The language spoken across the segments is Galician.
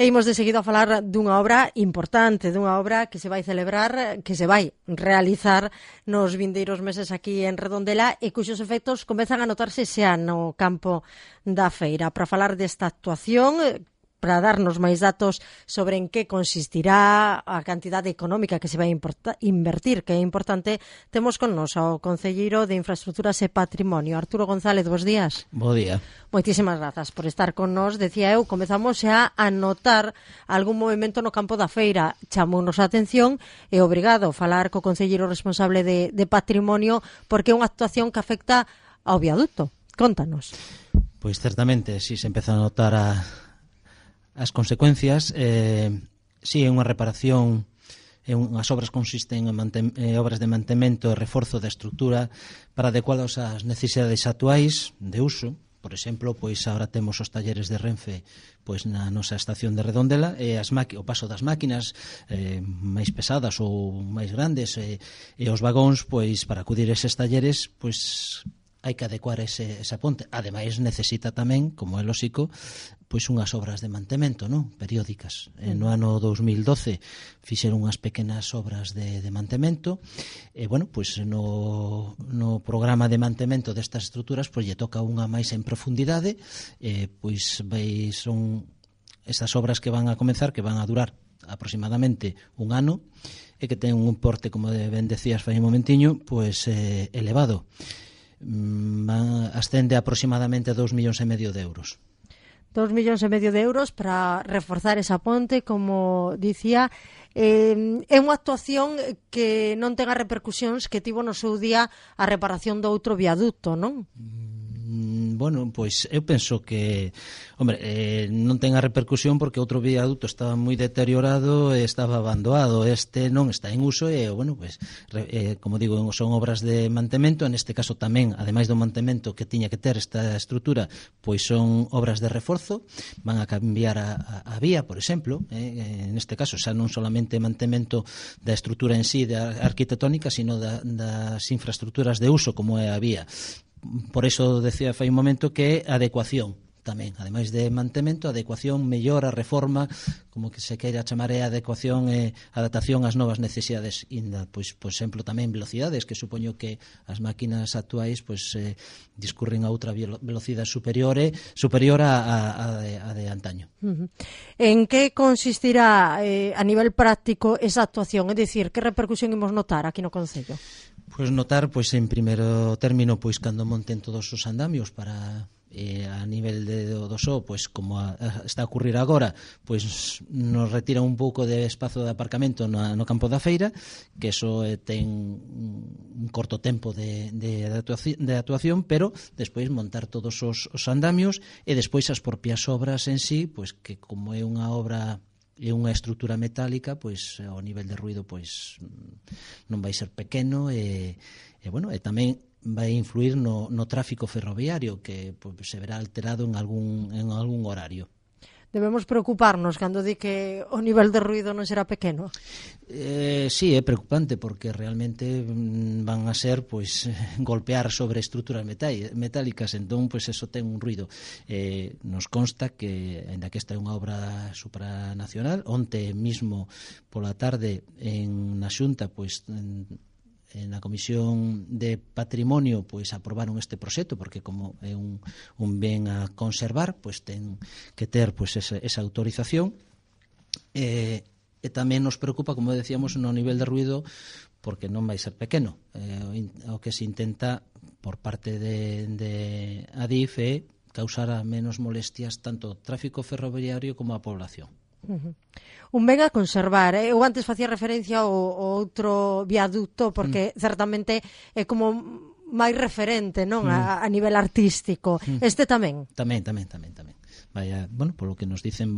E imos de seguido a falar dunha obra importante, dunha obra que se vai celebrar, que se vai realizar nos vindeiros meses aquí en Redondela e cuxos efectos comezan a notarse xa no campo da feira. Para falar desta actuación, para darnos máis datos sobre en que consistirá a cantidade económica que se vai invertir, que é importante, temos con nos ao Concelleiro de Infraestructuras e Patrimonio, Arturo González. Bos días. Bo día. Moitísimas grazas por estar con nos. Decía eu, comezamos xa a notar algún movimento no campo da feira. Chamounos a atención e obrigado a falar co Concelleiro responsable de Patrimonio porque é unha actuación que afecta ao viaduto. Contanos. Pois certamente, si se empeza a notar as consecuencias. Si é unha reparación, as obras consisten en obras de mantemento e reforzo da estrutura para adecuados ás necesidades actuais de uso. Por exemplo, pois agora temos os talleres de Renfe pois na nosa estación de Redondela e o paso das máquinas máis pesadas ou máis grandes e os vagóns, pois para acudir a eses talleres, pois hai que adecuar esa ponte. Ademais, necesita tamén, como é lóxico, pois unhas obras de mantemento, non? Periódicas. No ano 2012 fixeron unhas pequenas obras de mantemento e, bueno, pois no programa de mantemento destas estruturas pois lle toca unha máis en profundidade pois son estas obras que van a comenzar, que van a durar aproximadamente un ano e que ten un importe, como ben decías fai un momentiño, pois elevado. Ascende aproximadamente a 2,5 millóns de euros. 2,5 millóns de euros para reforzar esa ponte, como dicía. É unha actuación que non ten as repercusións que tivo no seu día a reparación do outro viaduto, non? Bueno, pois eu penso que, non ten a repercusión porque outro viaduto estaba moi deteriorado e estaba abandonado. Este non está en uso e, bueno, pois, como digo, son obras de mantemento. Neste caso tamén, ademais do mantemento que tiña que ter esta estrutura, pois son obras de reforzo. Van a cambiar a vía, por exemplo. Neste caso, xa non solamente mantemento da estrutura en sí, da arquitectónica, sino das infraestructuras de uso, como é a vía. Por iso decía fai un momento que adecuación tamén, ademais de mantemento, adecuación, mellora, reforma, como que se queira chamar, é adecuación e adaptación ás novas necesidades, pois, por exemplo, tamén velocidades, que supoño que as máquinas actuais pois discurren a outra velocidade superior a de antaño. En que consistirá a nivel práctico esa actuación? É dicir, que repercusión imos notar aquí no Concello? Pois notar, pois en primeiro término, pois cando monten todos os andamios para a nivel do SO, pois como está a ocurrir agora, pois nos retira un pouco de espazo de aparcamento no campo da feira, que eso ten un corto tempo de actuación, pero despois montar todos os andamios e despois as propias obras en sí, pois que como é unha obra e unha estrutura metálica, pois o nivel de ruido pois non vai ser pequeno e bueno, e tamén vai influir no tráfico ferroviario que pois, se verá alterado en algún horario. Debemos preocuparnos cando di que o nivel de ruido non será pequeno? Sí, é preocupante porque realmente van a ser pois golpear sobre estruturas metálicas, entón pois eso ten un ruido. Nos consta que, aínda que esta é unha obra supranacional, onte mismo pola tarde na Xunta pois na Comisión de Patrimonio pois aprobaron este proxecto porque como é un ben a conservar, pois ten que ter pois esa autorización e tamén nos preocupa, como decíamos, no nivel de ruido porque non vai ser pequeno. O que se intenta por parte de Adif é causar a menos molestias tanto ao tráfico ferroviario como á población. Un ben a conservar. Eu antes facía referencia ao outro viaducto porque certamente é como máis referente, non, a nivel artístico. Este tamén. Tamén. Vaya, bueno, polo que nos dicen,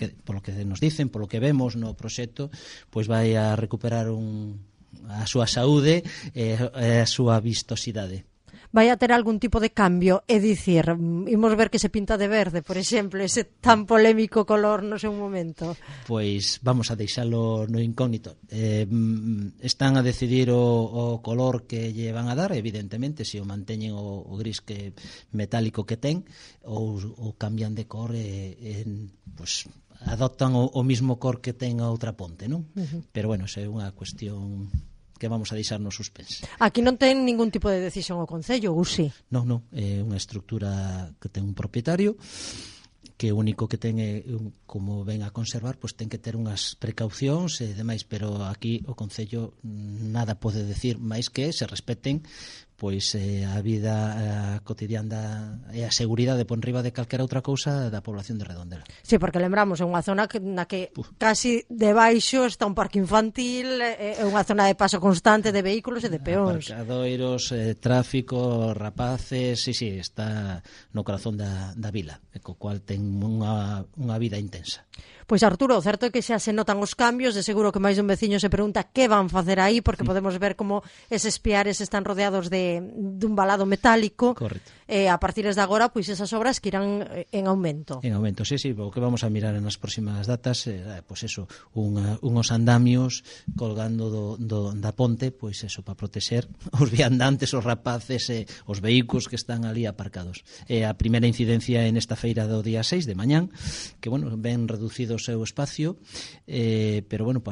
polo que vemos no proxecto, pois vai a recuperar a súa saúde e a súa vistosidade. Vai a ter algún tipo de cambio, é dicir, imos ver que se pinta de verde, por exemplo, ese tan polémico color no seu momento. Pois vamos a deixalo no incógnito. Están a decidir o color que lle van a dar, evidentemente, se o manteñen o gris metálico que ten, ou cambian de cor, pois adoptan o mismo cor que ten a outra ponte, non? Pero bueno, esa é unha cuestión que vamos a deixar no suspense. Aquí non ten ningún tipo de decisión o Concello, ou si? Non, é unha estrutura que ten un propietario, que o único que ten é, como ven a conservar, pois ten que ter unhas precaucións e demais, pero aquí o Concello nada pode decir máis que se respeten pois a vida cotidiana e a seguridade por riba de calquera outra cousa da población de Redondela. Sí, porque lembramos, é unha zona na que casi debaixo está un parque infantil, é unha zona de paso constante de vehículos e de peóns. Aparcadoiros, tráfico, rapaces, sí, está no corazón da vila, co cual ten unha vida intensa. Pois Arturo, o certo é que xa se notan os cambios, de seguro que máis un veciño se pregunta que van facer aí, porque podemos ver como eses piares están rodeados dun valado metálico. Correcto. A partir de agora, pois esas obras que irán en aumento. En aumento, sí, o que vamos a mirar nas próximas datas, pois eso, unhos andamios colgando da ponte, pois eso, para proteger os viandantes, os rapaces e os vehículos que están ali aparcados. A primeira incidencia en esta feira do día 6 de mañán, que, bueno, ven reducido o seu espacio, pero, bueno,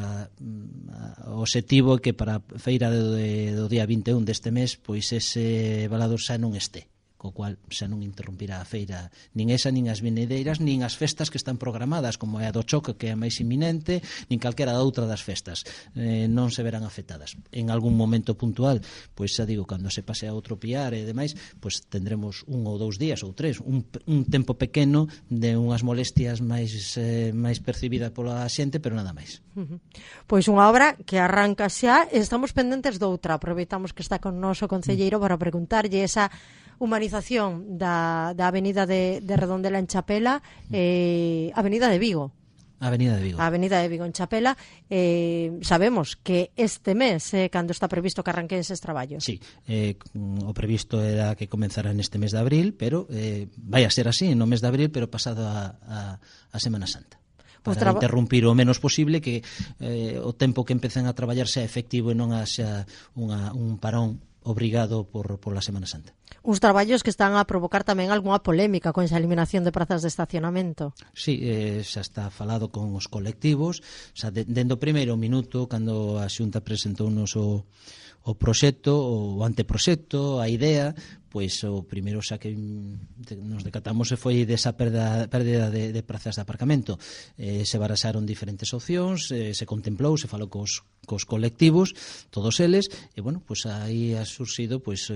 o objetivo é que para a feira do día 21 deste mes, pois ese valado xa non este, co cual xa non interrumpirá a feira nin esa, nin as vinideiras, nin as festas que están programadas, como é a do Choque, que é a máis inminente, nin calquera outra das festas. Non se verán afectadas. En algún momento puntual, pois xa digo, cando se pase a outro piar e demais, pois tendremos 1 ou 2 días ou 3, un tempo pequeno de unhas molestias máis percibidas pola xente, pero nada máis. Pois unha obra que arranca xa, estamos pendentes doutra. Aproveitamos que está con noso concelleiro para preguntarlle esa humanización da avenida de Redondela en Chapela, Avenida de Vigo. Avenida de Vigo. A Avenida de Vigo en Chapela. Sabemos que este mes, cando está previsto que arranquen eses traballos. Sí, o previsto era que comenzara neste mes de abril, pero vai a ser así, no mes de abril, pero pasado a Semana Santa. Para interrumpir o menos posible, que o tempo que empecen a traballar sea efectivo e non haxa un parón obrigado por la Semana Santa. Uns traballos que están a provocar tamén algunha polémica con esa eliminación de prazas de estacionamento. Sí, xa está falado con os colectivos, xa dende o primeiro minuto, cando a Xunta presentounos o proxecto, o anteproxecto, a idea, pois o primeiro xa que nos decatamos foi desa pérdida de prazas de aparcamento. Se baraxaron diferentes opcións, se contemplou, se falou cos colectivos, todos eles, e, bueno, pois aí ha surxido pois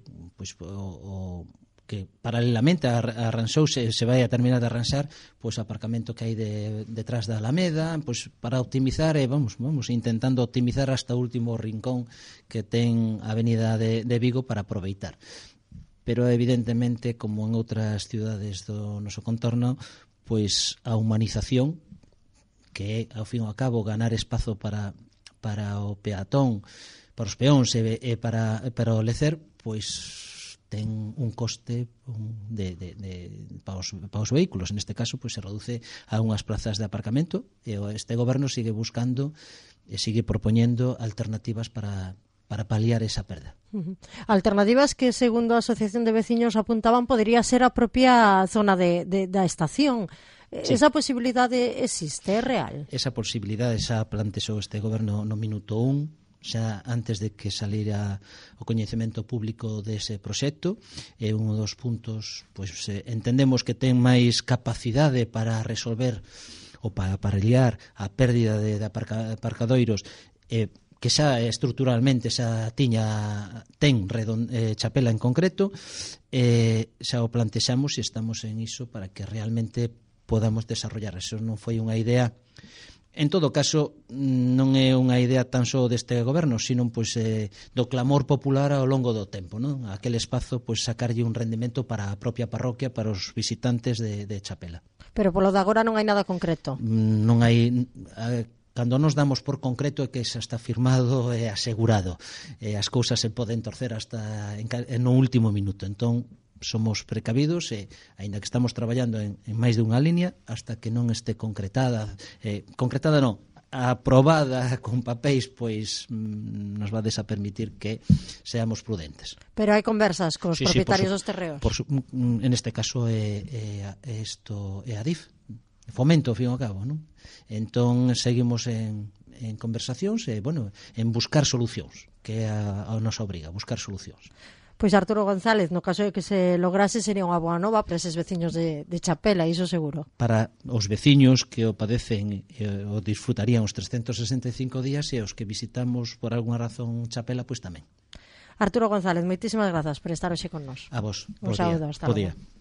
o que paralelamente arranxouse, se vai a terminar de arranxar, pois o aparcamento que hai detrás da Alameda, pois para optimizar, vamos intentando optimizar hasta o último rincón que ten a Avenida de Vigo para aproveitar. Pero evidentemente, como en outras ciudades do noso contorno, pois a humanización, que é, ao fin e ao cabo, ganar espazo para o peatón, para os peóns e para o lecer, pois ten un coste para os vehículos. En este caso, pois se reduce a unhas plazas de aparcamento, e este goberno sigue buscando e sigue propoñendo alternativas para paliar esa perda. Alternativas que, segundo a Asociación de Veciños apuntaban, podría ser a propia zona da estación. Sí. Esa posibilidade existe, é real? Esa posibilidade xa plantexou este goberno no minuto 1, xa antes de que salira o coñecemento público dese proxecto. É un dos puntos, pois entendemos que ten máis capacidade para resolver ou para paliar a pérdida de aparcadoiros, que xa estruturalmente xa ten Chapela en concreto, xa o plantexamos e estamos en iso para que realmente podamos desarrollar. Eso non foi unha idea, en todo caso, non é unha idea tan só deste goberno, sino pois do clamor popular ao longo do tempo, non? Aquel espazo, pois sacarlle un rendimento para a propia parroquia, para os visitantes de Chapela. Pero polo de agora non hai nada concreto. Non hai. Cando nos damos por concreto é que xa está firmado e asegurado. As cousas se poden torcer hasta no último minuto. Entón, somos precavidos e, aínda que estamos traballando en máis de unha línea, hasta que non este concretada non, aprobada con papéis, pois nos vades a permitir que seamos prudentes. Pero hai conversas cos propietarios dos terreos? En este caso é Adif, fomento, ao fin e ao cabo, non? Entón, seguimos en conversacións e, bueno, en buscar solucións, que é a nosa obriga, buscar solucións. Pois Arturo González, no caso de que se lograse, sería unha boa nova para eses veciños de Chapela, iso seguro. Para os veciños que o padecen o disfrutarían os 365 días e os que visitamos por alguna razón Chapela, pois tamén. Arturo González, moitísimas grazas por estar hoxe con nós. A vos, un saúdo, hasta logo.